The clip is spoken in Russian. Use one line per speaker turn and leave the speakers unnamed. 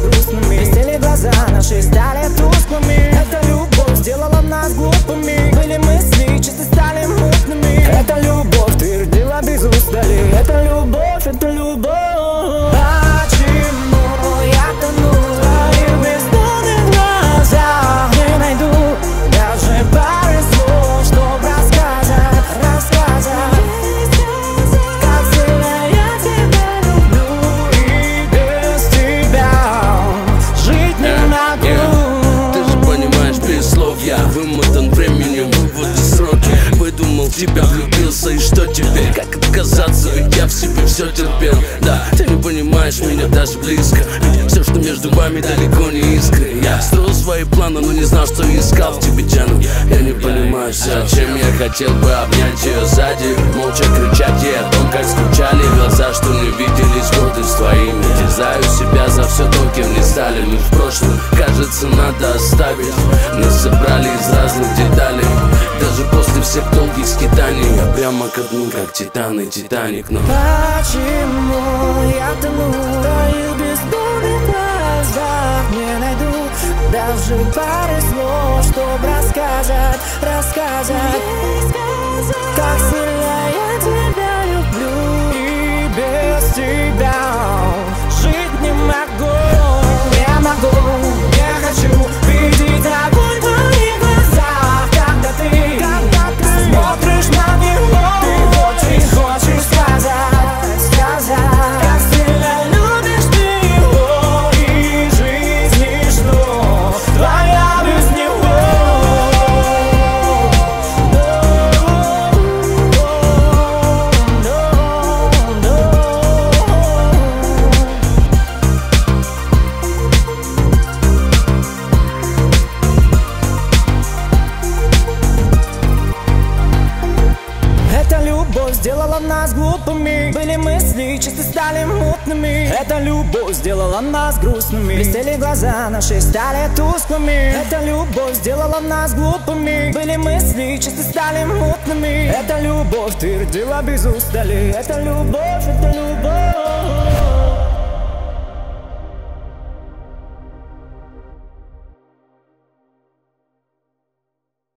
грустными, блестели глаза наши, стали тусклыми. Эта любовь сделала нас глупыми, были мысли чисто, стали мутными. Эта любовь твердила без устали, это любовь, это любовь. Почему я тону в твоих бездонных глазах, не найду даже пары слов, чтоб рассказать, как сильно я тебя люблю, и без тебя жить не могу.
Ты же понимаешь, без слов я вымотан временем, выводы сроки. Выдумал тебя, влюбился, и что теперь? Как отказаться, ведь я в себе все терпел. Да, ты не понимаешь меня даже близко, ведь все, что между вами, далеко не искры. Я строил свои планы, но не знал, что искал в тебе тяну. Я не понимаю, зачем я хотел бы обнять ее сзади, молча кричать ей о том, как скучали глаза, что не виделись годы с твоими. Терзаю себя за все то, кем не стали мы в прошлом. Кажется, надо оставить. Нас собрали из разных деталей, даже после всех долгих скитаний я прямо ко дну, как Титан и Титаник. Но
почему я тону в твоих бездонных глазах, не найду даже пары слов, чтоб рассказать, как сильно я тебя люблю, и без тебя жить не могу. Не могу, не хочу видеть огонь в твоих глазах, когда ты смотришь на него. Ты очень хочешь сказать, как сильно любишь ты его, и жизнь ничто твоя без него. Эта любовь сделала нас глупыми, были мысли чисто, стали мутными. Эта любовь сделала нас грустными, блестели глаза наши, стали тусклыми. Эта любовь сделала нас глупыми, были мысли чисто, стали мутными. Эта любовь твердила без устали, это любовь, это любовь.